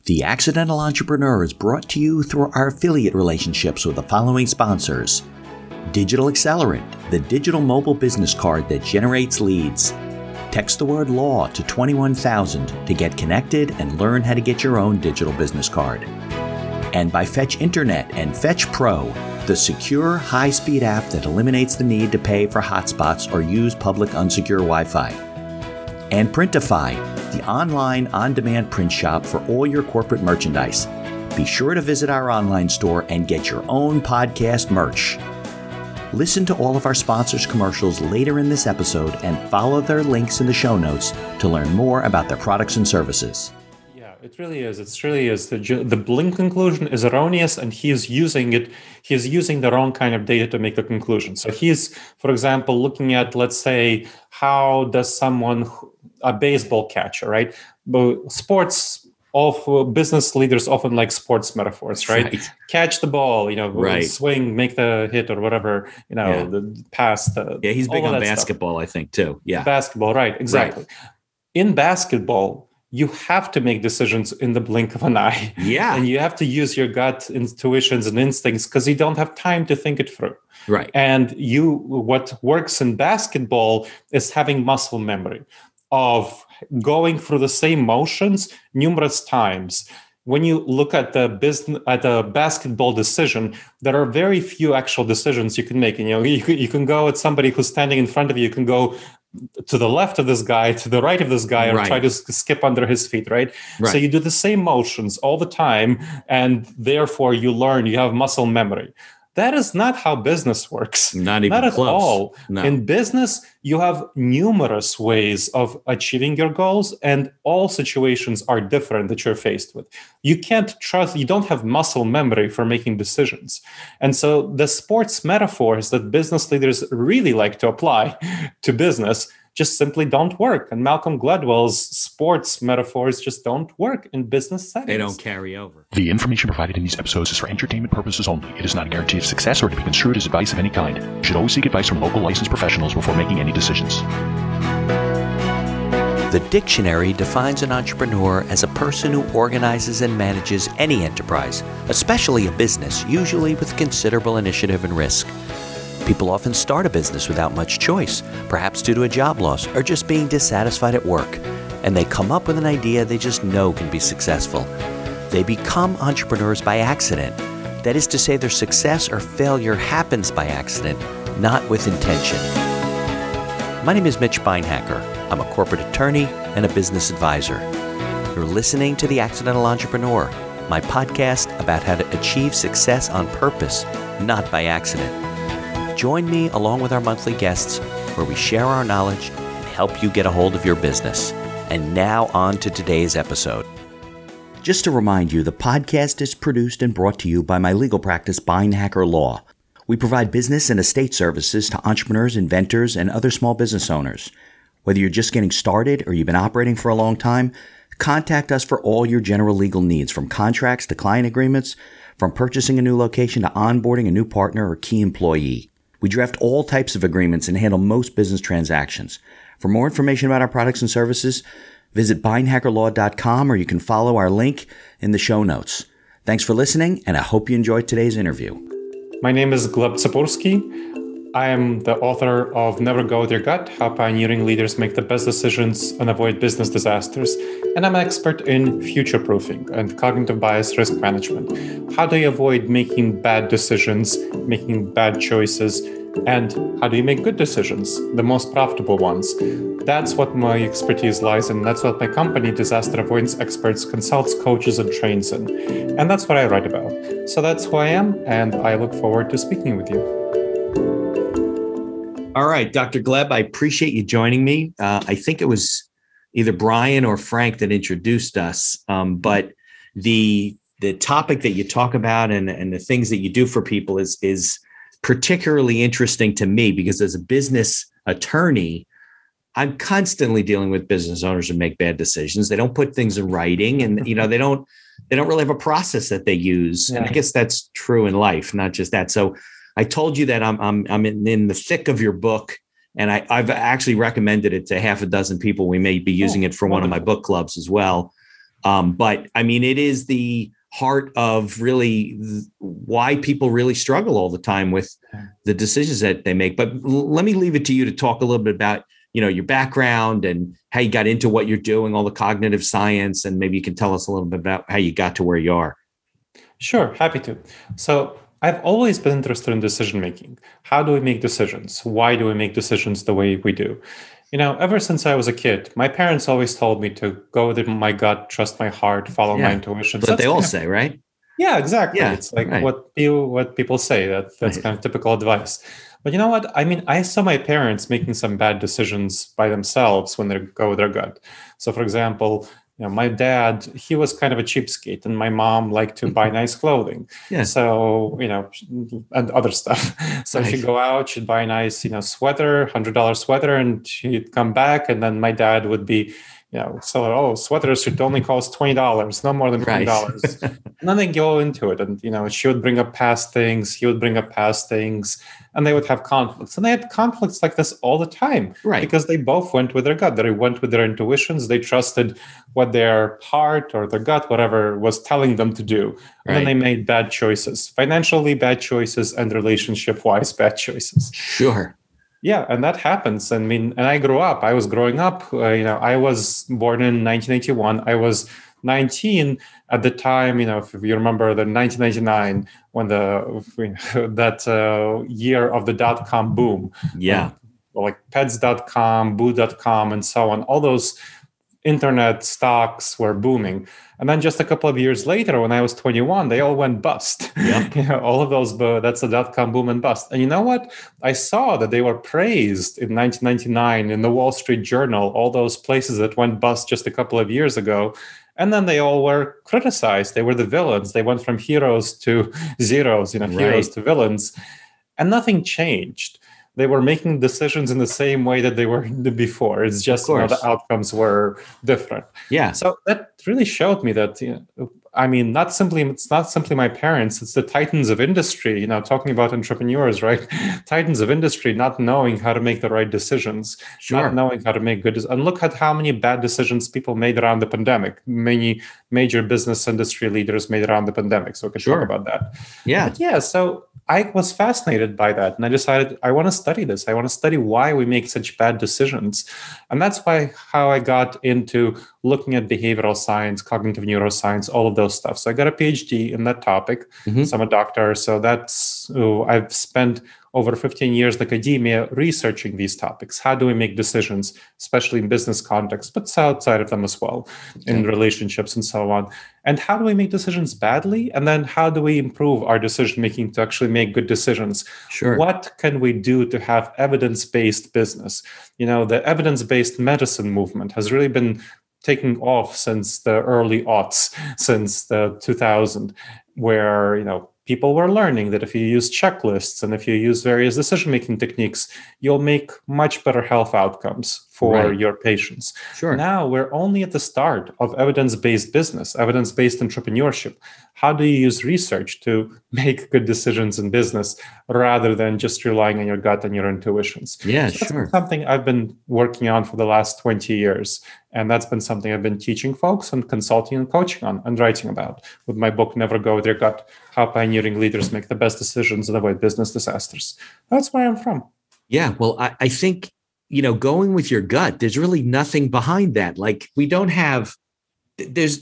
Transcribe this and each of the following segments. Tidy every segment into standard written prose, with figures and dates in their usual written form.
The Accidental Entrepreneur is brought to you through our affiliate relationships with the following sponsors: Digital Accelerant, the digital mobile business card that generates leads. Text the word law to 21,000 to get connected and learn how to get your own digital business card. And by Fetch Internet and Fetch Pro, the secure, high-speed app that eliminates the need to pay for hotspots or use public unsecure Wi-Fi. And Printify, the online, on-demand print shop for all your corporate merchandise. Be sure to visit our online store and get your own podcast merch. Listen to all of our sponsors' commercials later in this episode and follow their links in the show notes to learn more about their products and services. Yeah, it really is. It really is. The Blink conclusion is erroneous, and he's using the wrong kind of data to make the conclusion. So he's, for example, looking at, let's say, how does a baseball catcher, right? But business leaders often like sports metaphors, right? Catch the ball, swing, make the hit or whatever, the pass. He's big on basketball, stuff. I think, too. Yeah. Basketball, right, exactly. Right. In basketball, you have to make decisions in the blink of an eye. Yeah. And you have to use your gut intuitions and instincts because you don't have time to think it through. Right. And what works in basketball is having muscle memory of going through the same motions numerous times. When you look at the basketball decision, there are very few actual decisions you can make. And you can go at somebody who's standing in front of you. You can go to the left of this guy, to the right of this guy, or try to skip under his feet, right? So you do the same motions all the time, and therefore you learn. You have muscle memory. That is not how business works. Not at close. All. No. In business, you have numerous ways of achieving your goals, and all situations are different that you're faced with. You don't have muscle memory for making decisions. And so the sports metaphors that business leaders really like to apply to business just simply don't work. And Malcolm Gladwell's sports metaphors just don't work in business settings. They don't carry over. The information provided in these episodes is for entertainment purposes only. It is not a guarantee of success or to be construed as advice of any kind. You should always seek advice from local licensed professionals before making any decisions. The dictionary defines an entrepreneur as a person who organizes and manages any enterprise, especially a business, usually with considerable initiative and risk. People often start a business without much choice, perhaps due to a job loss or just being dissatisfied at work. And they come up with an idea they just know can be successful. They become entrepreneurs by accident. That is to say, their success or failure happens by accident, not with intention. My name is Mitch Beinhacker. I'm a corporate attorney and a business advisor. You're listening to The Accidental Entrepreneur, my podcast about how to achieve success on purpose, not by accident. Join me along with our monthly guests where we share our knowledge and help you get a hold of your business. And now on to today's episode. Just to remind you, the podcast is produced and brought to you by my legal practice, Beinhacker Law. We provide business and estate services to entrepreneurs, inventors, and other small business owners. Whether you're just getting started or you've been operating for a long time, contact us for all your general legal needs, from contracts to client agreements, from purchasing a new location to onboarding a new partner or key employee. We draft all types of agreements and handle most business transactions. For more information about our products and services, visit beinhackerlaw.com, or you can follow our link in the show notes. Thanks for listening, and I hope you enjoyed today's interview. My name is Gleb Tsipursky. I am the author of Never Go With Your Gut, How Pioneering Leaders Make the Best Decisions and Avoid Business Disasters. And I'm an expert in future-proofing and cognitive bias risk management. How do you avoid making bad decisions, making bad choices, and how do you make good decisions, the most profitable ones? That's what my expertise lies in. That's what my company, Disaster Avoidance Experts, consults, coaches, and trains in. And that's what I write about. So that's who I am, and I look forward to speaking with you. All right, Dr. Gleb, I appreciate you joining me. I think it was either Brian or Frank that introduced us, but the topic that you talk about and the things that you do for people is particularly interesting to me, because as a business attorney, I'm constantly dealing with business owners who make bad decisions. They don't put things in writing, and they don't really have a process that they use. Yeah. And I guess that's true in life, not just that. So I told you that I'm in the thick of your book, and I've actually recommended it to half a dozen people. We may be using it for one of my book clubs as well. But I mean, it is the heart of really why people really struggle all the time with the decisions that they make. But let me leave it to you to talk a little bit about, your background and how you got into what you're doing, all the cognitive science, and maybe you can tell us a little bit about how you got to where you are. Sure, happy to. So I've always been interested in decision making. How do we make decisions? Why do we make decisions the way we do? Ever since I was a kid, my parents always told me to go with my gut, trust my heart, follow my intuition. But they all say, right? Yeah, exactly. Yeah, it's like right. what people say. That's Right. kind of typical advice. But you know what? I mean, I saw my parents making some bad decisions by themselves when they go with their gut. So, for example, my dad, he was kind of a cheapskate, and my mom liked to buy nice clothing. Yeah. So, and other stuff. So Right. she'd go out, she'd buy a nice, sweater, $100 sweater, and she'd come back, and then my dad would be, so sweaters should only cost $20, no more than $20. Right. And then they go into it, and she would bring up past things, he would bring up past things, and they would have conflicts. And they had conflicts like this all the time, Right. because they both went with their gut. They went with their intuitions. They trusted what their heart or their gut, whatever, was telling them to do. And then they made bad choices, financially bad choices, and relationship-wise bad choices. Sure. Yeah, and that happens. I mean, and I was growing up, I was born in 1981. I was 19 at the time, if you remember the 1999, when that year of the dot-com boom. Yeah. Like pets.com, boo.com, and so on. All those internet stocks were booming. And then just a couple of years later, when I was 21, they all went bust. Yep. All of those, that's a dot-com boom and bust. And you know what? I saw that they were praised in 1999 in the Wall Street Journal, all those places that went bust just a couple of years ago. And then they all were criticized. They were the villains. They went from heroes to zeros, heroes to villains. And nothing changed. They were making decisions in the same way that they were before. It's just the outcomes were different. Yeah. So that really showed me that, it's not simply my parents, it's the titans of industry, talking about entrepreneurs, right? Titans of industry not knowing how to make the right decisions, not knowing how to make good decisions. And look at how many bad decisions people made around the pandemic. Many major business industry leaders made around the pandemic. So we can talk about that. Yeah. But yeah, so I was fascinated by that. And I decided I want to study this. I want to study why we make such bad decisions. And that's how I got into looking at behavioral science, cognitive neuroscience, all of those stuff. So I got a PhD in that topic. So I'm a doctor. So I've spent over 15 years in academia researching these topics. How do we make decisions, especially in business context, but outside of them as well, in relationships and so on? And how do we make decisions badly? And then how do we improve our decision making to actually make good decisions? Sure. What can we do to have evidence-based business? The evidence-based medicine movement has really been taking off since the early aughts, since the 2000, where, people were learning that if you use checklists and if you use various decision-making techniques, you'll make much better health outcomes for your patients. Sure. Now we're only at the start of evidence-based business, evidence-based entrepreneurship. How do you use research to make good decisions in business rather than just relying on your gut and your intuitions? Yeah, so that's something I've been working on for the last 20 years. And that's been something I've been teaching folks and consulting and coaching on and writing about with my book, Never Go With Your Gut, How Pioneering Leaders Make the Best Decisions and Avoid Business Disasters. That's where I'm from. Yeah, well, I think, going with your gut, there's really nothing behind that. Like we don't have, there's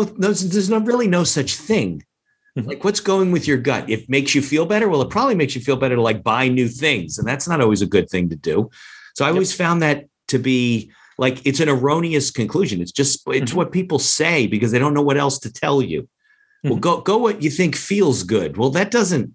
really no such thing. Like what's going with your gut? It makes you feel better. Well, it probably makes you feel better to like buy new things. And that's not always a good thing to do. So I always found that to be like, it's an erroneous conclusion. It's what people say because they don't know what else to tell you. Well, go what you think feels good. Well, that doesn't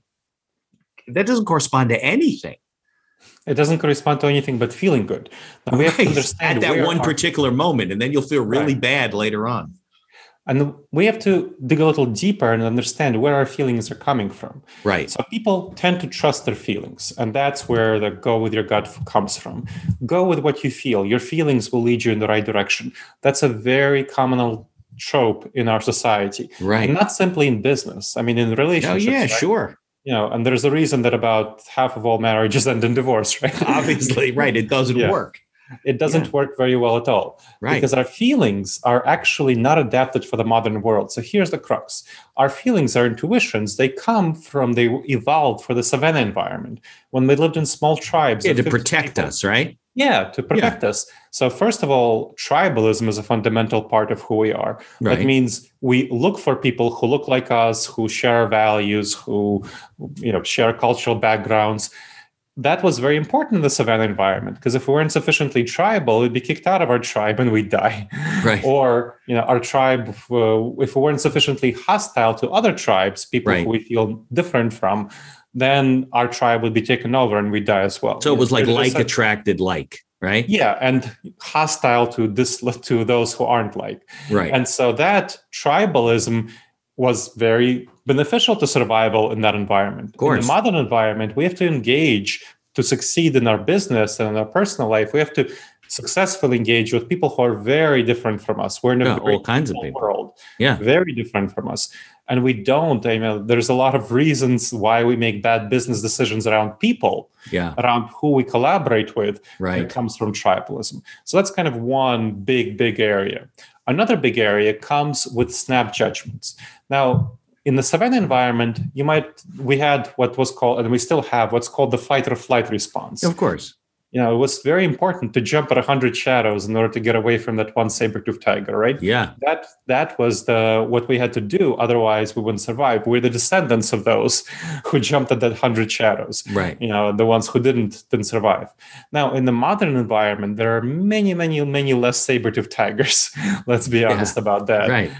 correspond to anything. It doesn't correspond to anything but feeling good. Now we have to understand at that one particular moment, and then you'll feel really bad later on. And we have to dig a little deeper and understand where our feelings are coming from. Right. So people tend to trust their feelings, and that's where the go with your gut comes from. Go with what you feel. Your feelings will lead you in the right direction. That's a very common trope in our society. Right. And not simply in business. I mean, in relationships. Oh, yeah, right? Sure. And there's a reason that about half of all marriages end in divorce, right? Obviously, right. It doesn't work. It doesn't work very well at all. Right. Because our feelings are actually not adapted for the modern world. So here's the crux. Our feelings, our intuitions, they evolved for the savanna environment. When we lived in small tribes. To protect us, right? Yeah, to protect us. So first of all, tribalism is a fundamental part of who we are. Right. That means we look for people who look like us, who share values, who share cultural backgrounds. That was very important in the savanna environment, because if we weren't sufficiently tribal, we'd be kicked out of our tribe and we'd die. Right. Or, our tribe, if we weren't sufficiently hostile to other tribes, people who we feel different from, then our tribe would be taken over and we'd die as well. So it was like attracted like, right? Yeah, and hostile to those who aren't like. Right. And so that tribalism was very beneficial to survival in that environment. Of course. In the modern environment, we have to engage to succeed in our business and in our personal life. We have to successfully engage with people who are very different from us. We're in a all kinds of people. World, yeah, very different from us. And we don't, there's a lot of reasons why we make bad business decisions around people, around who we collaborate with. Right. It comes from tribalism. So that's kind of one big area. Another big area comes with snap judgments. Now, in the savanna environment, we had what was called, and we still have what's called the fight or flight response. Of course. It was very important to jump at 100 shadows in order to get away from that one saber-toothed tiger, right? Yeah. That was what we had to do. Otherwise, we wouldn't survive. We're the descendants of those who jumped at that 100 shadows. Right. The ones who didn't survive. Now, in the modern environment, there are many, many, many less saber-toothed tigers. Let's be honest about that. Right.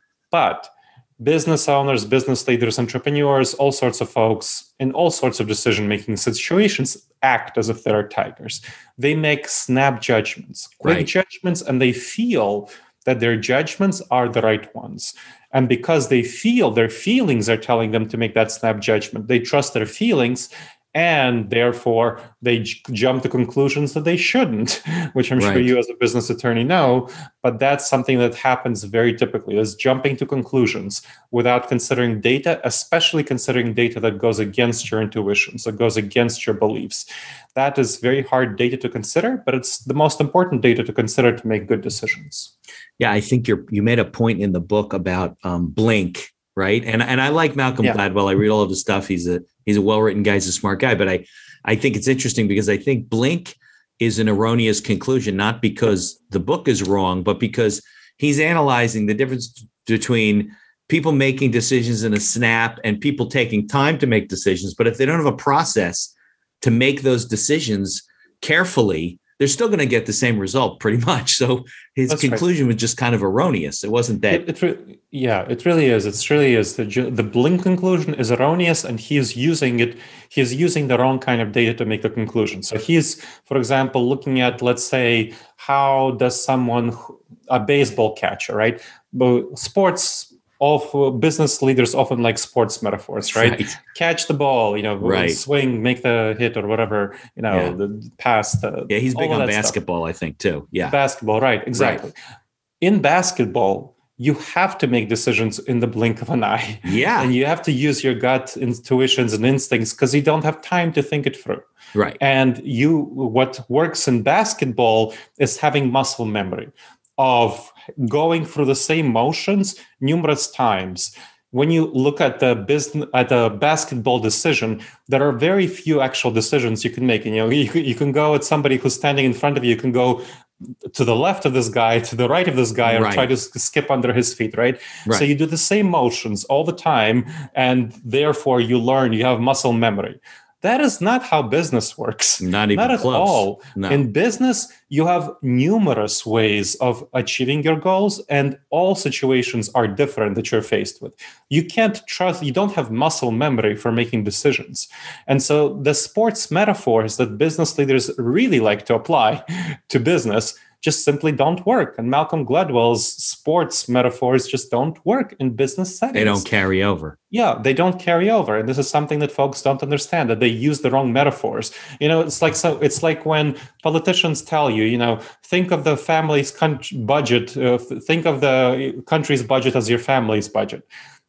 But business owners, business leaders, entrepreneurs, all sorts of folks in all sorts of decision-making situations act as if they're tigers. They make snap judgments, quick judgments, and they feel that their judgments are the right ones. And because they feel their feelings are telling them to make that snap judgment, they trust their feelings, and therefore they jump to conclusions that they shouldn't, which I'm sure you as a business attorney know. But that's something that happens very typically, is jumping to conclusions without considering data, especially considering data that goes against your intuitions, that goes against your beliefs. That is very hard data to consider, but it's the most important data to consider to make good decisions. Yeah, I think you made a point in the book about Blink, right? And I like Malcolm Gladwell. I read all of his stuff. He's a well-written guy. He's a smart guy. But I think it's interesting because I think Blink is an erroneous conclusion, not because the book is wrong, but because he's analyzing the difference between people making decisions in a snap and people taking time to make decisions. But if they don't have a process to make those decisions carefully, they're still going to get the same result pretty much. So his conclusion was just kind of erroneous. It wasn't that. It really is. It really is. The Blink conclusion is erroneous, and he's using the wrong kind of data to make the conclusion. So he's, for example, looking at, let's say, how does a baseball catcher, right? But sports, business leaders often like sports metaphors, right? Catch the ball, swing, make the hit or whatever, the pass. He's big on basketball, stuff. I think, too. Yeah. Basketball, right, exactly. Right. In basketball, you have to make decisions in the blink of an eye. Yeah. And you have to use your gut intuitions and instincts because you don't have time to think it through. Right. And what works in basketball is having muscle memory of going through the same motions numerous times. When you look at the basketball decision, there are very few actual decisions you can make. You can go at somebody who's standing in front of you. You can go to the left of this guy, to the right of this guy, or try to skip under his feet, right? So you do the same motions all the time, and therefore you learn. You have muscle memory. That is not how business works. Not at close. All. No. In business, you have numerous ways of achieving your goals, and all situations are different that you're faced with. You don't have muscle memory for making decisions. And so the sports metaphors that business leaders really like to apply to business just simply don't work. And Malcolm Gladwell's sports metaphors just don't work in business settings. They don't carry over. Yeah, they don't carry over. And this is something that folks don't understand, that they use the wrong metaphors. It's like when politicians tell you, think of the family's budget, think of the country's budget as your family's budget.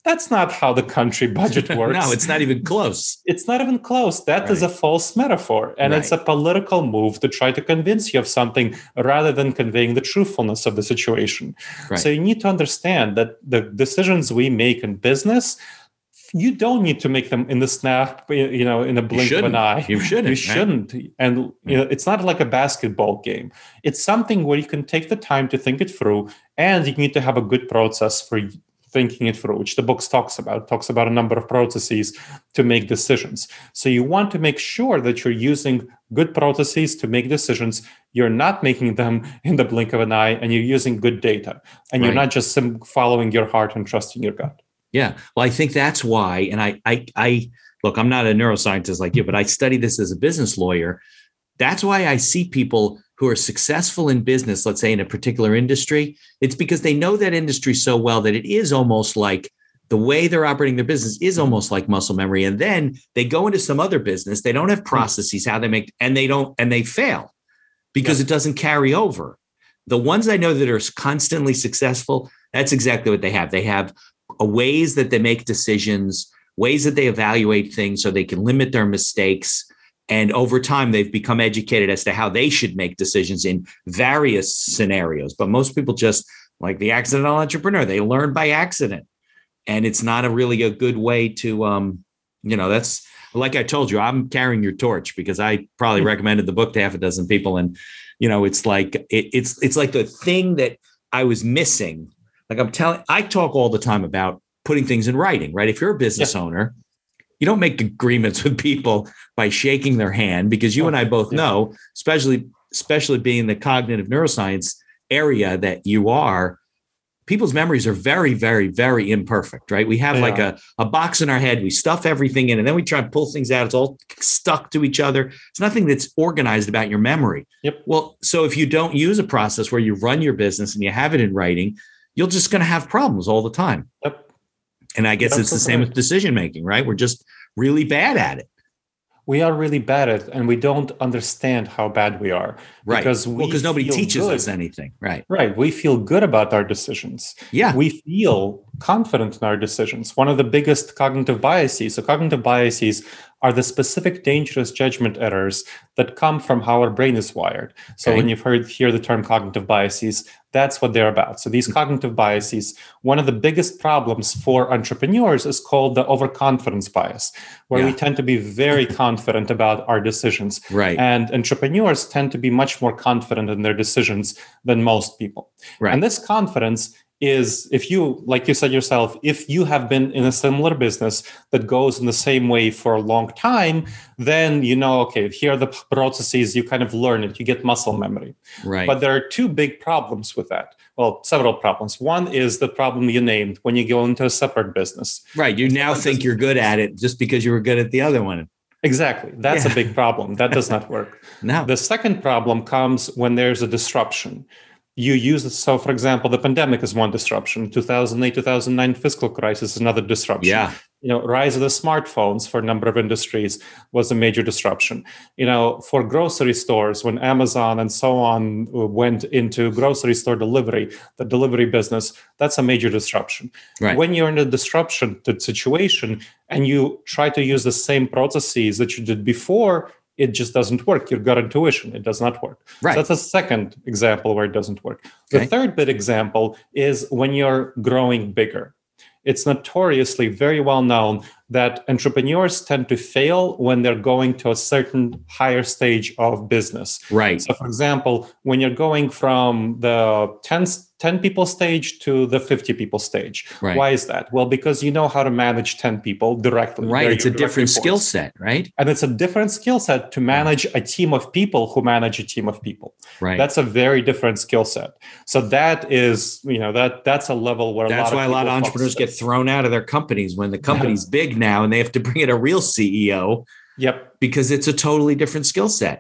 That's not how the country budget works. No, it's not even close. It's not even close. That is a false metaphor. And it's a political move to try to convince you of something rather than conveying the truthfulness of the situation. Right. So you need to understand that the decisions we make in business, you don't need to make them in the snap, in a blink of an eye. You shouldn't. You shouldn't. Right? And it's not like a basketball game. It's something where you can take the time to think it through, and you need to have a good process for thinking it through, which the book talks about. It talks about a number of processes to make decisions. So you want to make sure that you're using good processes to make decisions. You're not making them in the blink of an eye, and you're using good data. And you're not just following your heart and trusting your gut. Yeah. Well, I think that's why. And I look, I'm not a neuroscientist like you, but I study this as a business lawyer. That's why I see people who are successful in business, let's say in a particular industry. It's because they know that industry so well that it is almost like the way they're operating their business is almost like muscle memory. And then they go into some other business. They don't have processes, how they make, and they fail because it doesn't carry over. The ones I know that are constantly successful, that's exactly what they have. They have ways that they make decisions, ways that they evaluate things so they can limit their mistakes. And over time, they've become educated as to how they should make decisions in various scenarios. But most people just, like the accidental entrepreneur, they learn by accident. And it's not a good way to, that's like I told you, I'm carrying your torch because I probably recommended the book to half a dozen people. And, it's like, it's like the thing that I was missing. Like I talk all the time about putting things in writing, right? If you're a business owner, you don't make agreements with people by shaking their hand, because you and I both know, especially being the cognitive neuroscience area that you are, people's memories are very, very, very imperfect, right? We have a box in our head, we stuff everything in, and then we try to pull things out. It's all stuck to each other. It's nothing that's organized about your memory. Yep. Well, so if you don't use a process where you run your business and you have it in writing, you're just going to have problems all the time. Yep. And I guess it's the same with decision making, right? We're just really bad at it. We are really bad at it, and we don't understand how bad we are. Right. Because nobody teaches us anything. Right. Right. We feel good about our decisions. Yeah. We feel confident in our decisions. One of the biggest cognitive biases. So cognitive biases are the specific dangerous judgment errors that come from how our brain is wired. So when you've hear the term cognitive biases, that's what they're about. So these cognitive biases, one of the biggest problems for entrepreneurs is called the overconfidence bias, where we tend to be very confident about our decisions. Right. And entrepreneurs tend to be much more confident in their decisions than most people. Right. And this confidence is, if you, like you said yourself, if you have been in a similar business that goes in the same way for a long time, then okay, here are the processes, you kind of learn it, you get muscle memory. Right. But there are two big problems with that. Well, several problems. One is the problem you named when you go into a separate business. Right. You now think you're good at it just because you were good at the other one. Exactly. That's a big problem. That does not work. No. The second problem comes when there's a disruption. You use it. So, for example, the pandemic is one disruption. 2008, 2009 fiscal crisis is another disruption. Yeah. Rise of the smartphones for a number of industries was a major disruption. For grocery stores, when Amazon and so on went into grocery store delivery, the delivery business, that's a major disruption. Right. When you're in a disruption situation and you try to use the same processes that you did before, it just doesn't work. Your gut intuition, it does not work. Right. So that's a second example where it doesn't work. The third big example is when you're growing bigger. It's notoriously very well known that entrepreneurs tend to fail when they're going to a certain higher stage of business. Right. So, for example, when you're going from the 10 people stage to the 50 people stage. Right. Why is that? Well, because you know how to manage 10 people directly. Right. It's a different skill set, right? And it's a different skill set to manage a team of people who manage a team of people. Right. That's a very different skill set. So that is, that's a level where that's why a lot of entrepreneurs get thrown out of their companies when the company's big now and they have to bring in a real CEO. Yep. Because it's a totally different skill set.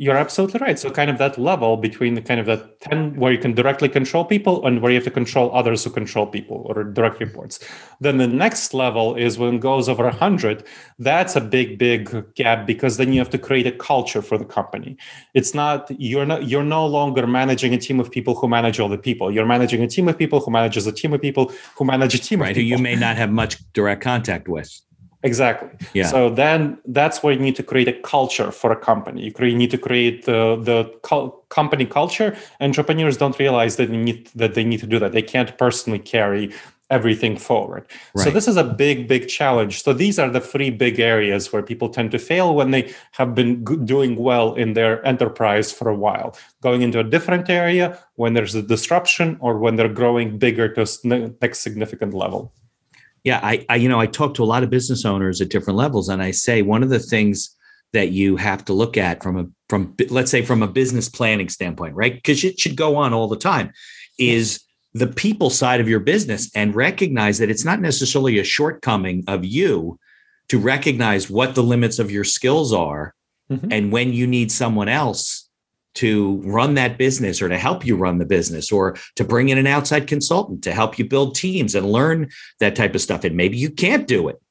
You're absolutely right. So kind of that level between the kind of that 10 where you can directly control people and where you have to control others who control people or direct reports. Then the next level is when it goes over 100. That's a big gap, because then you have to create a culture for the company. It's not you're no longer managing a team of people who manage all the people. You're managing a team of people who manages a team of people who manage a team of people. Who you may not have much direct contact with. Exactly. Yeah. So then that's where you need to create a culture for a company. You need to create the company culture. Entrepreneurs don't realize that they need to do that. They can't personally carry everything forward. Right. So this is a big challenge. So these are the three big areas where people tend to fail when they have been doing well in their enterprise for a while. Going into a different area when there's a disruption, or when they're growing bigger to the next significant level. Yeah, I talk to a lot of business owners at different levels, and I say one of the things that you have to look at from let's say from a business planning standpoint, right? Because it should go on all the time, is the people side of your business, and recognize that it's not necessarily a shortcoming of you to recognize what the limits of your skills are, and when you need someone else to run that business, or to help you run the business, or to bring in an outside consultant to help you build teams and learn that type of stuff. And maybe you can't do it.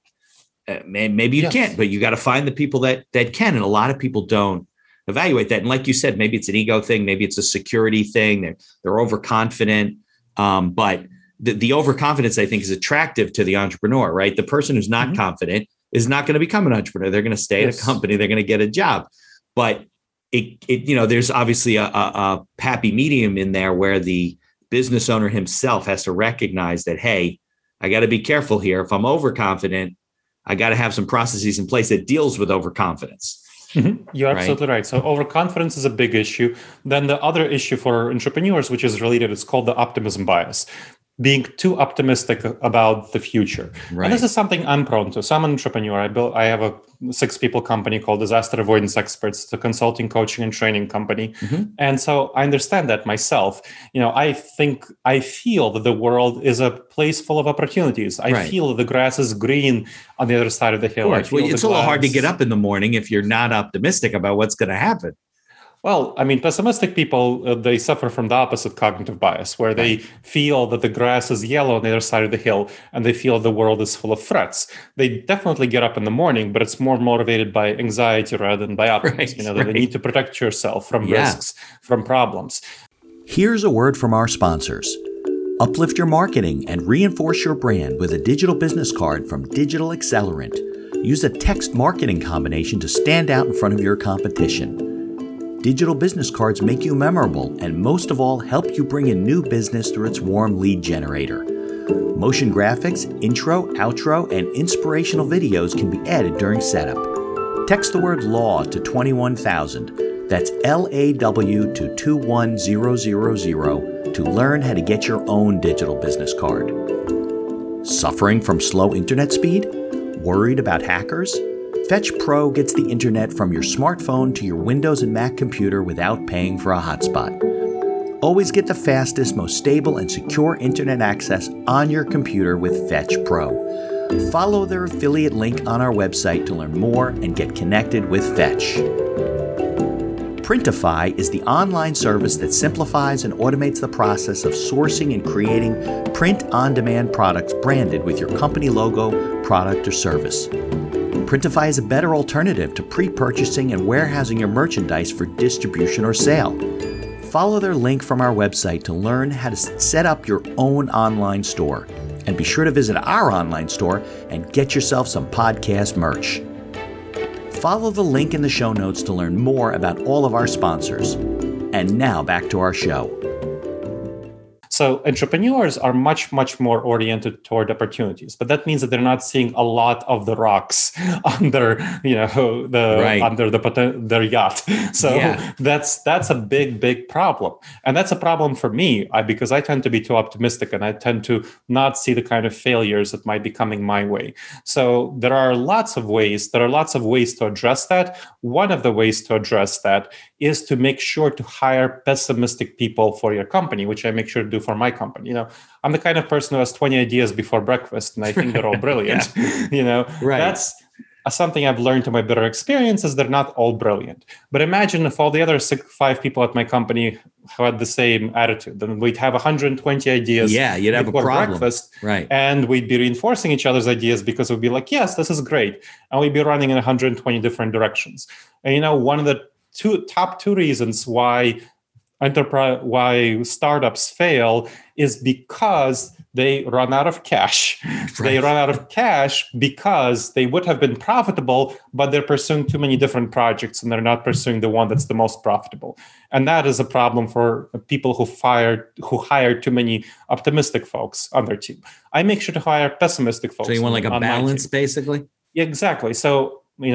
Maybe you can't, but you got to find the people that can. And a lot of people don't evaluate that. And like you said, maybe it's an ego thing. Maybe it's a security thing. They're overconfident. But the overconfidence, I think, is attractive to the entrepreneur, right? The person who's not confident is not going to become an entrepreneur. They're going to stay at a company. They're going to get a job. But there's obviously a happy medium in there where the business owner himself has to recognize that, hey, I got to be careful here. If I'm overconfident, I got to have some processes in place that deals with overconfidence. You're absolutely right. So overconfidence is a big issue. Then the other issue for entrepreneurs, which is related, it's called the optimism bias. Being too optimistic about the future. Right. And this is something I'm prone to. So I'm an entrepreneur. I have a 6-people company called Disaster Avoidance Experts. It's a consulting, coaching, and training company. And so I understand that myself. I feel that the world is a place full of opportunities. I feel that the grass is green on the other side of the hill. It's a little hard to get up in the morning if you're not optimistic about what's going to happen. Well, I mean, pessimistic people, they suffer from the opposite cognitive bias, where they feel that the grass is yellow on the other side of the hill, and they feel the world is full of threats. They definitely get up in the morning, but it's more motivated by anxiety rather than by optimism. They need to protect yourself from risks, from problems. Here's a word from our sponsors. Uplift your marketing and reinforce your brand with a digital business card from Digital Accelerant. Use a text marketing combination to stand out in front of your competition. Digital business cards make you memorable and, most of all, help you bring in new business through its warm lead generator. Motion graphics, intro, outro, and inspirational videos can be added during setup. Text the word LAW to 21,000. That's LAW to 21000 to learn how to get your own digital business card. Suffering from slow internet speed? Worried about hackers? Fetch Pro gets the internet from your smartphone to your Windows and Mac computer without paying for a hotspot. Always get the fastest, most stable, and secure internet access on your computer with Fetch Pro. Follow their affiliate link on our website to learn more and get connected with Fetch. Printify is the online service that simplifies and automates the process of sourcing and creating print-on-demand products branded with your company logo, product, or service. Printify is a better alternative to pre-purchasing and warehousing your merchandise for distribution or sale. Follow their link from our website to learn how to set up your own online store. And be sure to visit our online store and get yourself some podcast merch. Follow the link in the show notes to learn more about all of our sponsors. And now back to our show. So entrepreneurs are much more oriented toward opportunities, but that means that they're not seeing a lot of the rocks under, under their yacht. So that's a big problem, and that's a problem for me because I tend to be too optimistic, and I tend to not see the kind of failures that might be coming my way. So there are lots of ways to address that. One of the ways to address that is to make sure to hire pessimistic people for your company, which I make sure to do for my company. I'm the kind of person who has 20 ideas before breakfast, and I think they're all brilliant. something I've learned to my bitter experience is they're not all brilliant. But imagine if all the other 5 people at my company had the same attitude, then we'd have 120 ideas. Yeah, you'd have a problem. Breakfast, right? And we'd be reinforcing each other's ideas because we'd be like, yes, this is great. And we'd be running in 120 different directions. And one of the top two reasons why startups fail is because they run out of cash. Right. They run out of cash because they would have been profitable, but they're pursuing too many different projects and they're not pursuing the one that's the most profitable. And that is a problem for people who hire too many optimistic folks on their team. I make sure to hire pessimistic folks. So you want like a balance, basically? Yeah, exactly. So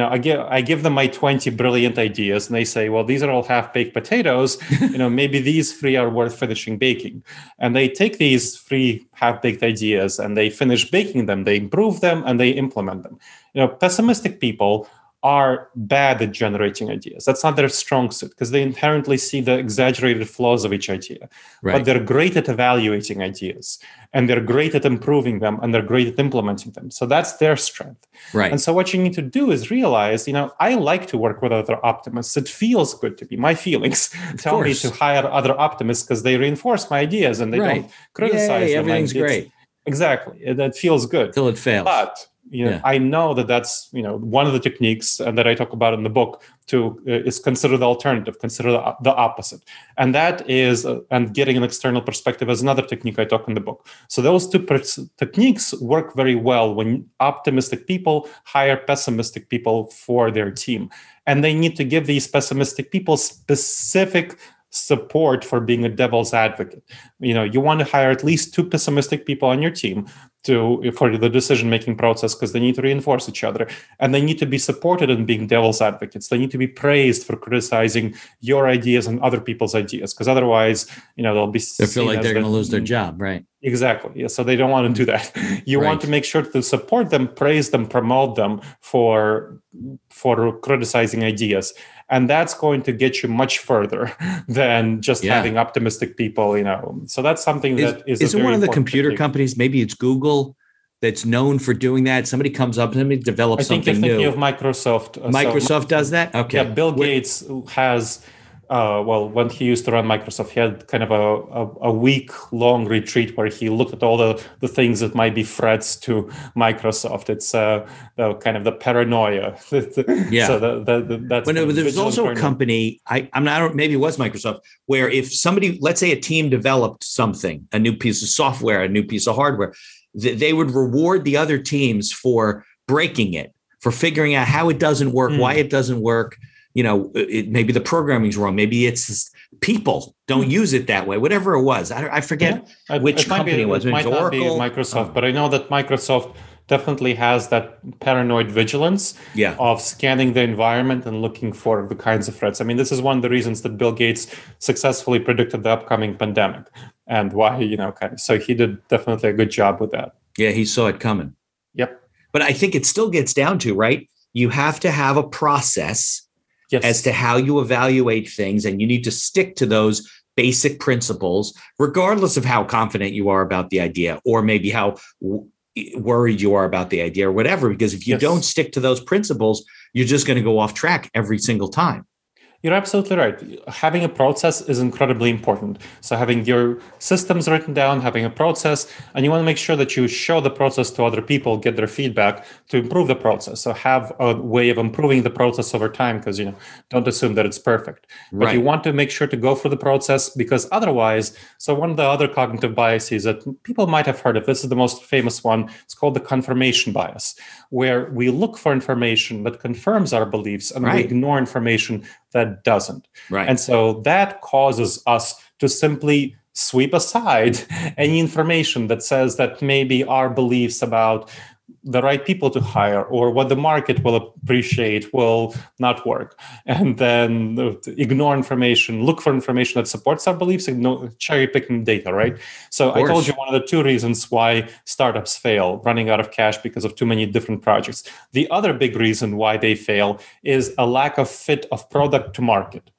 I give them my 20 brilliant ideas, and they say, well, these are all half-baked potatoes. Maybe these 3 are worth finishing baking. And they take these 3 half-baked ideas and they finish baking them, they improve them, and they implement them. Pessimistic people are bad at generating ideas. That's not their strong suit because they inherently see the exaggerated flaws of each idea. Right. But they're great at evaluating ideas, and they're great at improving them, and they're great at implementing them. So that's their strength. Right. And so what you need to do is realize, I like to work with other optimists. It feels good to me. My feelings tell me to hire other optimists because they reinforce my ideas and they don't criticize them. Everything's great. Exactly. That feels good. Till it fails. But I know that's one of the techniques that I talk about in the book is consider the alternative, consider the opposite, and that is and getting an external perspective is another technique I talk in the book. So those two techniques work very well when optimistic people hire pessimistic people for their team, and they need to give these pessimistic people specific support for being a devil's advocate. You want to hire at least 2 pessimistic people on your team for the decision-making process because they need to reinforce each other, and they need to be supported in being devil's advocates. They need to be praised for criticizing your ideas and other people's ideas, because otherwise, they'll feel like they're going to lose their job, right? Exactly. Yeah. So they don't want to do that. You want to make sure to support them, praise them, promote them for criticizing ideas. And that's going to get you much further than just having optimistic people, So that's something that is. Isn't one of the computer companies, maybe it's Google, that's known for doing that? Somebody comes up and develops something new. I think you're thinking of Microsoft. Microsoft does that? Okay. Yeah, Bill Gates has. When he used to run Microsoft, he had kind of a week-long retreat where he looked at all the things that might be threats to Microsoft. It's kind of the paranoia. Yeah. So that's. There's also a company. Maybe it was Microsoft, where if somebody, let's say a team developed something, a new piece of software, a new piece of hardware, they would reward the other teams for breaking it, for figuring out how it doesn't work, why it doesn't work. Maybe the programming's wrong. Maybe it's just people don't use it that way. Whatever it was, I forget which company it was. It might not be Microsoft, but I know that Microsoft definitely has that paranoid vigilance of scanning the environment and looking for the kinds of threats. I mean, this is one of the reasons that Bill Gates successfully predicted the upcoming pandemic, and why so he did definitely a good job with that. Yeah, he saw it coming. Yep. But I think it still gets down to, right, you have to have a process as to how you evaluate things, and you need to stick to those basic principles, regardless of how confident you are about the idea, or maybe how worried you are about the idea, or whatever. Because if you don't stick to those principles, you're just going to go off track every single time. You're absolutely right. Having a process is incredibly important. So having your systems written down, having a process, and you want to make sure that you show the process to other people, get their feedback to improve the process. So have a way of improving the process over time, because, don't assume that it's perfect. But you want to make sure to go through the process, because otherwise, so one of the other cognitive biases that people might have heard of, this is the most famous one, it's called the confirmation bias, where we look for information that confirms our beliefs and we ignore information that doesn't. Right. And so that causes us to simply sweep aside any information that says that maybe our beliefs about the right people to hire or what the market will appreciate will not work. And then ignore information, look for information that supports our beliefs, ignore cherry picking data, right? So I told you one of the 2 reasons why startups fail, running out of cash because of too many different projects. The other big reason why they fail is a lack of fit of product to market.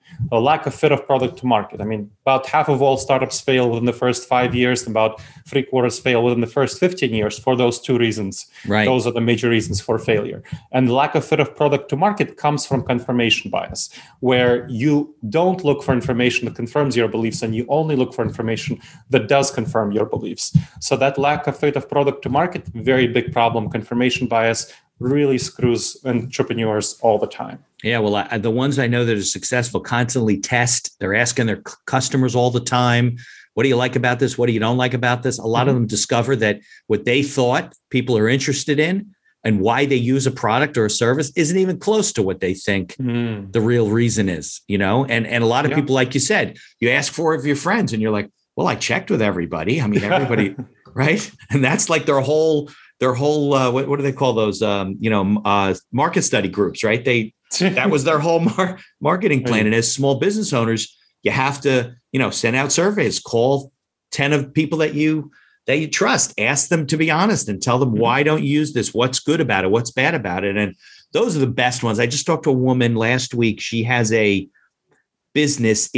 a lack of fit of product to market. I mean, about half of all startups fail within the first 5 years, and about 3/4 fail within the first 15 years for those two reasons. Right. Those are the major reasons for failure. And the lack of fit of product to market comes from confirmation bias, where you don't look for information that confirms your beliefs, and you only look for information that does confirm your beliefs. So that lack of fit of product to market, very big problem. Confirmation bias really screws entrepreneurs all the time. Yeah, well, the ones I know that are successful constantly test. They're asking their customers all the time, what do you like about this? What do you don't like about this? A lot of them discover that what they thought people are interested in and why they use a product or a service isn't even close to what they think the real reason is, you know? And a lot of people, like you said, you ask for it of your friends and you're like, well, I checked with everybody. I mean, everybody, right? And that's like their whole what do they call those market study groups, right? That was their whole marketing plan. And as small business owners, you have to send out surveys, call 10 of people that you trust, ask them to be honest and tell them why don't you use this, what's good about it, what's bad about it. And those are the best ones. I just talked to a woman last week. She has a business.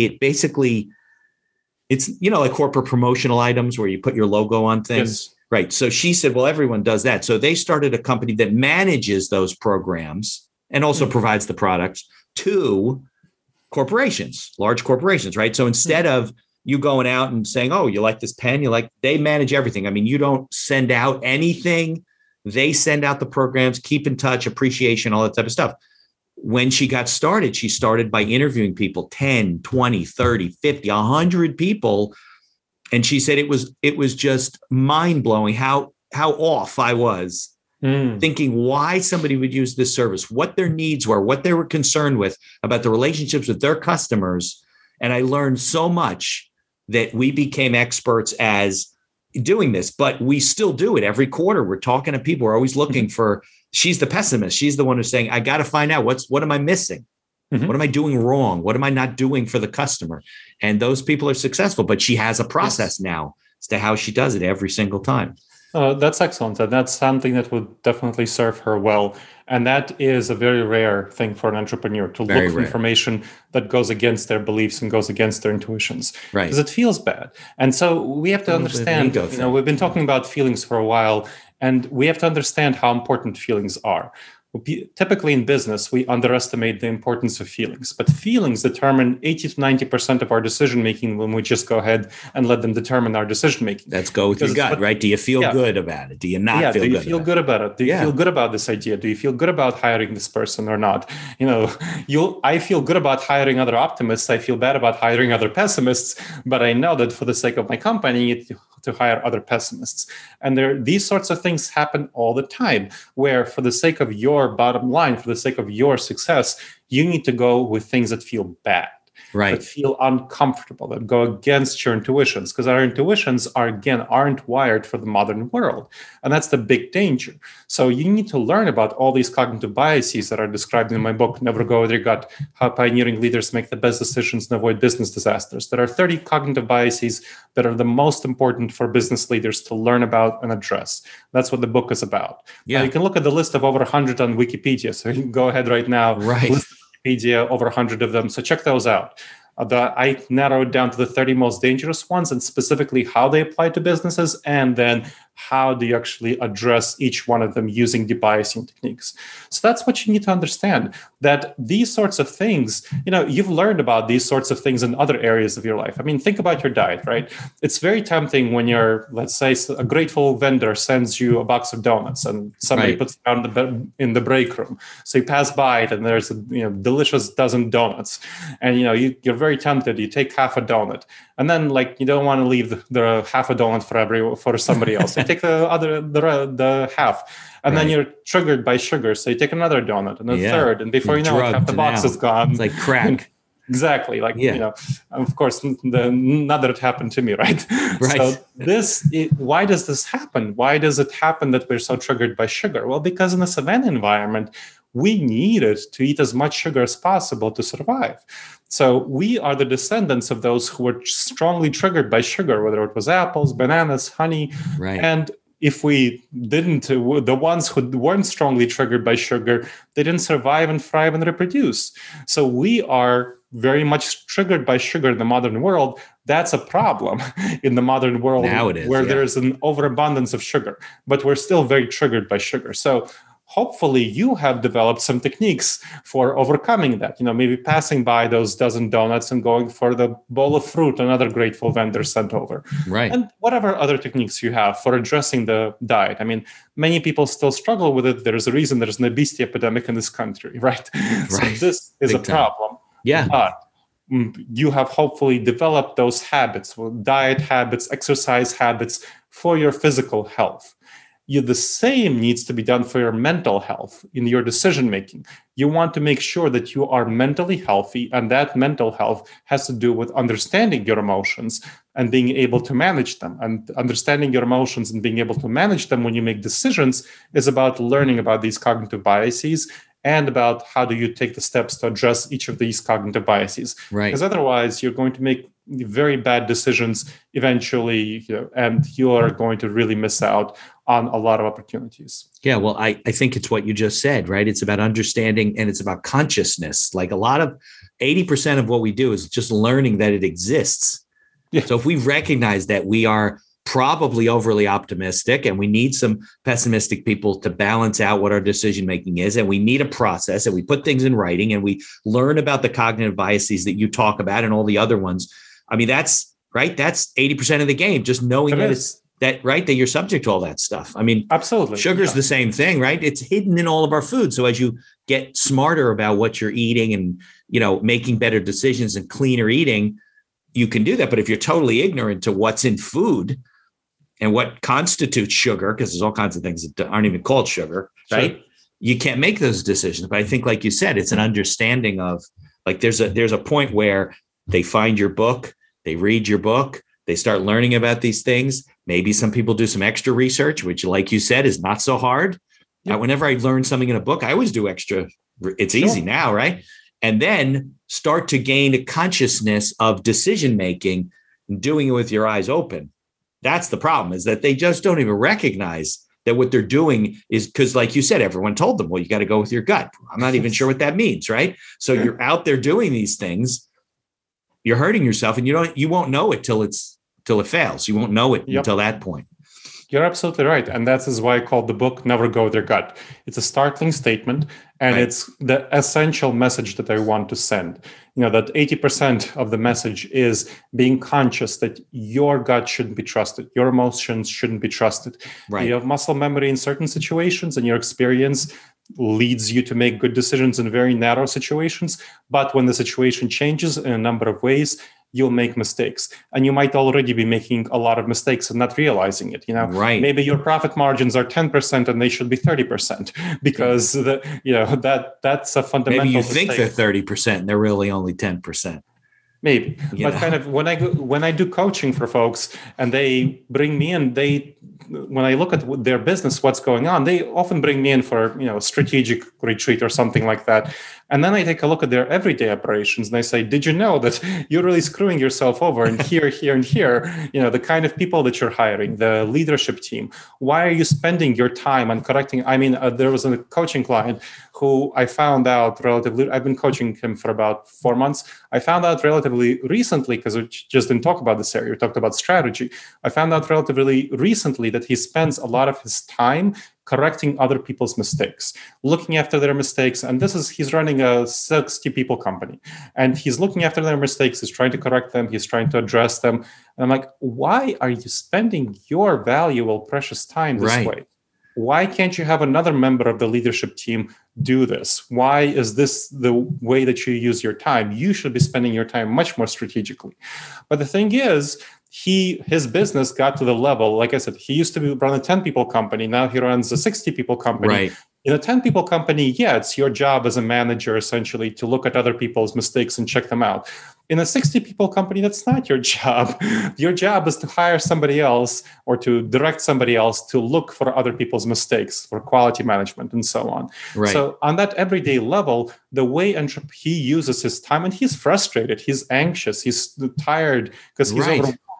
It's like corporate promotional items where you put your logo on things. Yes. Right. So she said, well, everyone does that. So they started a company that manages those programs and also provides the products to corporations, large corporations. Right. So instead of you going out and saying, oh, you like this pen, they manage everything. I mean, you don't send out anything. They send out the programs, keep in touch, appreciation, all that type of stuff. When she got started, she started by interviewing people, 10, 20, 30, 50, 100 people. And she said it was just mind blowing how off I was thinking why somebody would use this service, what their needs were, what they were concerned with about the relationships with their customers. And I learned so much that we became experts as doing this, but we still do it every quarter. We're talking to people. We're always looking for, she's the pessimist. She's the one who's saying, I got to find out what am I missing? What am I doing wrong? What am I not doing for the customer? And those people are successful, but she has a process now as to how she does it every single time. That's excellent. And that's something that would definitely serve her well. And that is a very rare thing for an entrepreneur to look for information that goes against their beliefs and goes against their intuitions. Right. Because it feels bad. And so we have to understand, we've been talking about feelings for a while, and we have to understand how important feelings are. Typically in business, we underestimate the importance of feelings, but feelings determine 80 to 90% of our decision-making when we just go ahead and let them determine our decision-making. Let's go with your gut, right? Do you feel good about it? Do you not feel good? Do you feel good about it? Do you feel good about this idea? Do you feel good about hiring this person or not? I feel good about hiring other optimists. I feel bad about hiring other pessimists, but I know that for the sake of my company, to hire other pessimists. And these sorts of things happen all the time, where for the sake of your bottom line, for the sake of your success, you need to go with things that feel bad, that feel uncomfortable, that go against your intuitions, because our intuitions aren't wired for the modern world. And that's the big danger. So you need to learn about all these cognitive biases that are described in my book, Never Go With Your Gut, How Pioneering Leaders Make the Best Decisions and Avoid Business Disasters. There are 30 cognitive biases that are the most important for business leaders to learn about and address. That's what the book is about. Yeah. Now, you can look at the list of over 100 on Wikipedia. So you can go ahead right now, list Wikipedia, over 100 of them. So check those out. I narrowed down to the 30 most dangerous ones and specifically how they apply to businesses, and then how do you actually address each one of them using debiasing techniques. So that's what you need to understand, that these sorts of things, you've learned about these sorts of things in other areas of your life. I mean, think about your diet, right? It's very tempting when let's say a grateful vendor sends you a box of donuts and somebody puts it down in the break room. So you pass by it and there's a delicious dozen donuts. And you're very tempted. You take half a donut. And then you don't want to leave the half a donut for somebody else. You take the half, and then you're triggered by sugar. So you take another donut and a third, and before you know it, half the box is gone. It's like crack. Exactly. Of course, not that it happened to me, right? So why does this happen? Why does it happen that we're so triggered by sugar? Well, because in the savanna environment, we needed to eat as much sugar as possible to survive. So we are the descendants of those who were strongly triggered by sugar, whether it was apples, bananas, honey. Right. And if we didn't, the ones who weren't strongly triggered by sugar, they didn't survive and thrive and reproduce. So we are very much triggered by sugar in the modern world. That's a problem in the modern world now it is, where there's an overabundance of sugar, but we're still very triggered by sugar. So hopefully you have developed some techniques for overcoming that, maybe passing by those dozen donuts and going for the bowl of fruit another grateful vendor sent over. Right. And whatever other techniques you have for addressing the diet. I mean, many people still struggle with it. There's a reason there's an obesity epidemic in this country, right? So this is a problem. Yeah. But you have hopefully developed those habits, diet habits, exercise habits for your physical health. The same needs to be done for your mental health in your decision making. You want to make sure that you are mentally healthy, and that mental health has to do with understanding your emotions and being able to manage them. And understanding your emotions and being able to manage them when you make decisions is about learning about these cognitive biases and about how do you take the steps to address each of these cognitive biases. Right. Because otherwise, you're going to make very bad decisions eventually, and you are going to really miss out on a lot of opportunities. Yeah, well, I think it's what you just said, right? It's about understanding and it's about consciousness. Like 80% of what we do is just learning that it exists. Yeah. So if we recognize that we are probably overly optimistic and we need some pessimistic people to balance out what our decision making is, and we need a process, and we put things in writing and we learn about the cognitive biases that you talk about and all the other ones. I mean, that's right. That's 80% of the game. Just knowing that you're subject to all that stuff. I mean, absolutely. Sugar's the same thing, right? It's hidden in all of our food. So as you get smarter about what you're eating and, making better decisions and cleaner eating, you can do that. But if you're totally ignorant to what's in food and what constitutes sugar, because there's all kinds of things that aren't even called sugar, right? Sure. You can't make those decisions. But I think, like you said, it's an understanding of, like, there's a point where they find your book, they read your book, they start learning about these things. Maybe some people do some extra research, which, like you said, is not so hard. Yep. Whenever I learn something in a book, I always do extra. It's easy now, right? And then start to gain a consciousness of decision-making, doing it with your eyes open. That's the problem, is that they just don't even recognize that what they're doing is, because, like you said, everyone told them, well, you got to go with your gut. I'm not even sure what that means, right? So you're out there doing these things, you're hurting yourself, and you won't know it till it fails. You won't know it until that point. You're absolutely right. And that is why I called the book Never Go With Your Gut. It's a startling statement, and it's the essential message that I want to send. That 80% of the message is being conscious that your gut shouldn't be trusted. Your emotions shouldn't be trusted. Right. You have muscle memory in certain situations, and your experience leads you to make good decisions in very narrow situations. But when the situation changes in a number of ways, you'll make mistakes, and you might already be making a lot of mistakes and not realizing it. Right. Maybe your profit margins are 10% and they should be 30% because that's a fundamental. Maybe you mistake. think they're 30% and they're really only 10%. Maybe, but kind of when I do coaching for folks and they bring me in, when I look at their business, what's going on, they often bring me in for a strategic retreat or something like that. And then I take a look at their everyday operations and I say, did you know that you're really screwing yourself over in here, here, and here? The kind of people that you're hiring, the leadership team. Why are you spending your time on correcting? I mean, there was a coaching client who I found out I've been coaching him for about 4 months. I found out relatively recently, because we just didn't talk about this area, we talked about strategy. I found out relatively recently that he spends a lot of his time correcting other people's mistakes, looking after their mistakes. And he's running a 60 people company, and he's looking after their mistakes. He's trying to correct them. He's trying to address them. And I'm like, why are you spending your valuable, precious time this way? Why can't you have another member of the leadership team do this? Why is this the way that you use your time? You should be spending your time much more strategically. But the thing is, his business got to the level, like I said, he used to run a 10 people company. Now he runs a 60 people company. Right. In a 10 people company, it's your job as a manager essentially to look at other people's mistakes and check them out. In a 60 people company, that's not your job. Your job is to hire somebody else or to direct somebody else to look for other people's mistakes, for quality management and so on. Right. So on that everyday level, the way he uses his time, and he's frustrated, he's anxious, he's tired because he's overwhelmed.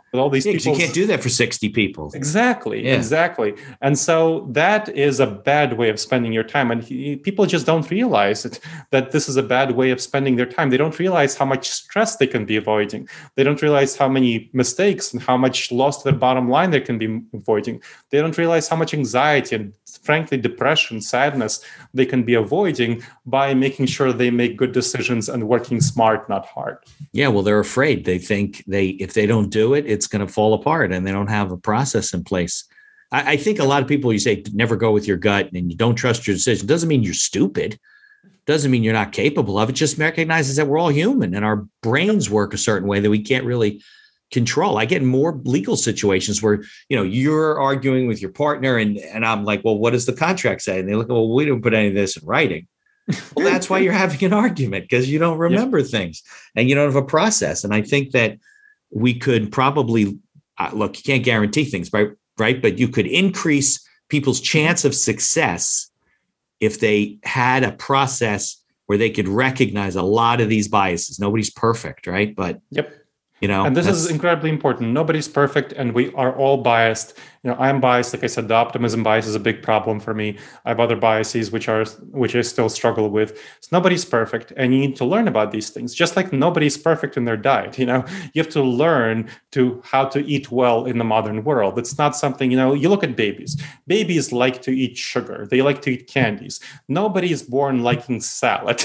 with all these Yeah, 'cause you people. can't do that for 60 people. Exactly, Yeah. exactly. And so that is a bad way of spending your time. And people just don't realize it, that this is a bad way of spending their time. They don't realize how much stress they can be avoiding. They don't realize how many mistakes and how much loss to their bottom line they can be avoiding. They don't realize how much anxiety and, frankly, depression, sadness they can be avoiding by making sure they make good decisions and working smart, not hard. Yeah, well, they're afraid. They think if they don't do it, it's going to fall apart, and they don't have a process in place. I think a lot of people, you say never go with your gut and you don't trust your decision. Doesn't mean you're stupid. Doesn't mean you're not capable of it. Just recognizes that we're all human and our brains work a certain way that we can't really control. I get in more legal situations where, you're arguing with your partner and I'm like, well, what does the contract say? And they look, well, we didn't put any of this in writing. Well, that's why you're having an argument, because you don't remember things and you don't have a process. And I think that we could probably, look, you can't guarantee things, right? But you could increase people's chance of success if they had a process where they could recognize a lot of these biases. Nobody's perfect, right? But and this is incredibly important. Nobody's perfect, and we are all biased. I'm biased. Like I said, the optimism bias is a big problem for me. I have other biases which I still struggle with. So nobody's perfect, and you need to learn about these things. Just like nobody's perfect in their diet. You have to learn how to eat well in the modern world. It's not something, you look at babies. Babies like to eat sugar. They like to eat candies. Nobody is born liking salad.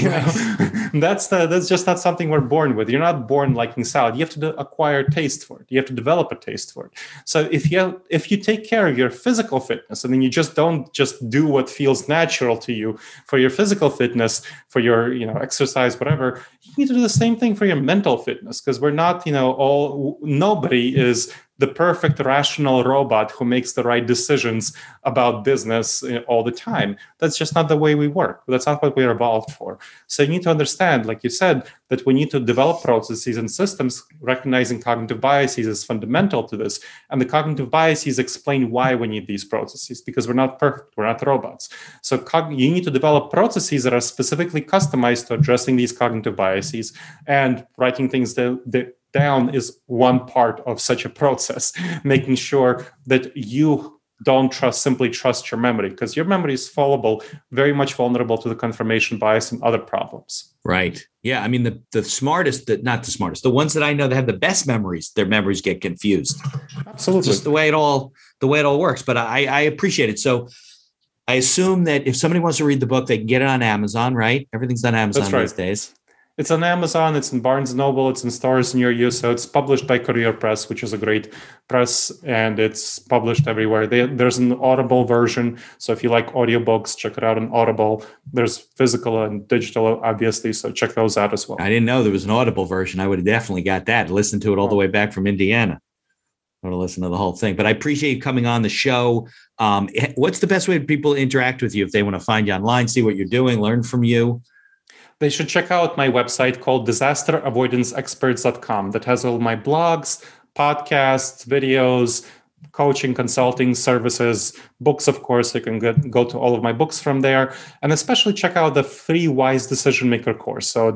That's just not something we're born with. You're not born liking salad. You have to acquire a taste for it. You have to develop a taste for it. So if you take care of your physical fitness, and then you don't just do what feels natural to you for your physical fitness, for your exercise, whatever, you need to do the same thing for your mental fitness, because we're not nobody is the perfect rational robot who makes the right decisions about business all the time. That's just not the way we work. That's not what we're evolved for. So you need to understand, like you said, that we need to develop processes and systems. Recognizing cognitive biases is fundamental to this. And the cognitive biases explain why we need these processes, because we're not perfect. We're not robots. So you need to develop processes that are specifically customized to addressing these cognitive biases, and writing things down is one part of such a process, making sure that you don't simply trust your memory, because your memory is fallible, very much vulnerable to the confirmation bias and other problems. Right. Yeah. I mean, the smartest, not the smartest, the ones that I know that have the best memories, their memories get confused. Absolutely. It's just the way it all works. But I appreciate it. So I assume that if somebody wants to read the book, they can get it on Amazon, right? Everything's on Amazon these days. It's on Amazon, it's in Barnes & Noble, it's in stores near you. So it's published by Career Press, which is a great press, and it's published everywhere. There's an Audible version. So if you like audiobooks, check it out on Audible. There's physical and digital, obviously. So check those out as well. I didn't know there was an Audible version. I would have definitely got that. Listened to it all the way back from Indiana. I want to listen to the whole thing. But I appreciate you coming on the show. What's the best way for people to interact with you if they want to find you online, see what you're doing, learn from you? They should check out my website called disasteravoidanceexperts.com that has all my blogs, podcasts, videos, coaching, consulting services, books, of course. You can go to all of my books from there. And especially check out the free Wise Decision Maker course. So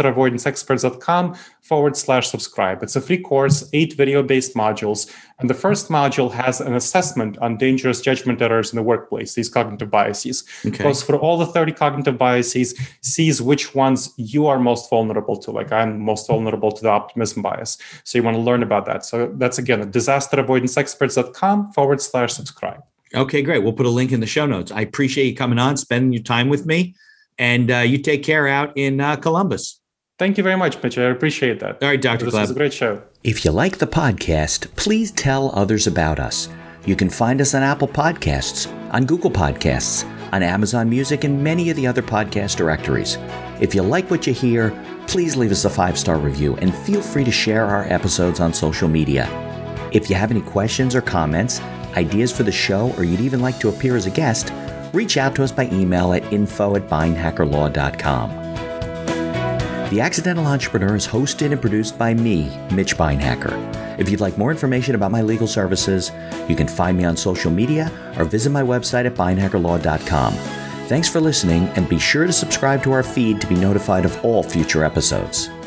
disasteravoidanceexperts.com/subscribe. It's a free course, 8 video-based modules. And the first module has an assessment on dangerous judgment errors in the workplace, these cognitive biases. Okay. Goes for all the 30 cognitive biases, sees which ones you are most vulnerable to. Like I'm most vulnerable to the optimism bias. So you want to learn about that. So that's, again, at disasteravoidanceexperts.com/subscribe. Okay, great. We'll put a link in the show notes. I appreciate you coming on, spending your time with me. And you take care out in Columbus. Thank you very much, Mitch. I appreciate that. All right, Dr. Gleb. This was a great show. If you like the podcast, please tell others about us. You can find us on Apple Podcasts, on Google Podcasts, on Amazon Music, and many of the other podcast directories. If you like what you hear, please leave us a 5-star review and feel free to share our episodes on social media. If you have any questions or comments, ideas for the show, or you'd even like to appear as a guest, reach out to us by email at info@beinhackerlaw.com. The Accidental Entrepreneur is hosted and produced by me, Mitch Beinhacker. If you'd like more information about my legal services, you can find me on social media or visit my website at beinhackerlaw.com. Thanks for listening, and be sure to subscribe to our feed to be notified of all future episodes.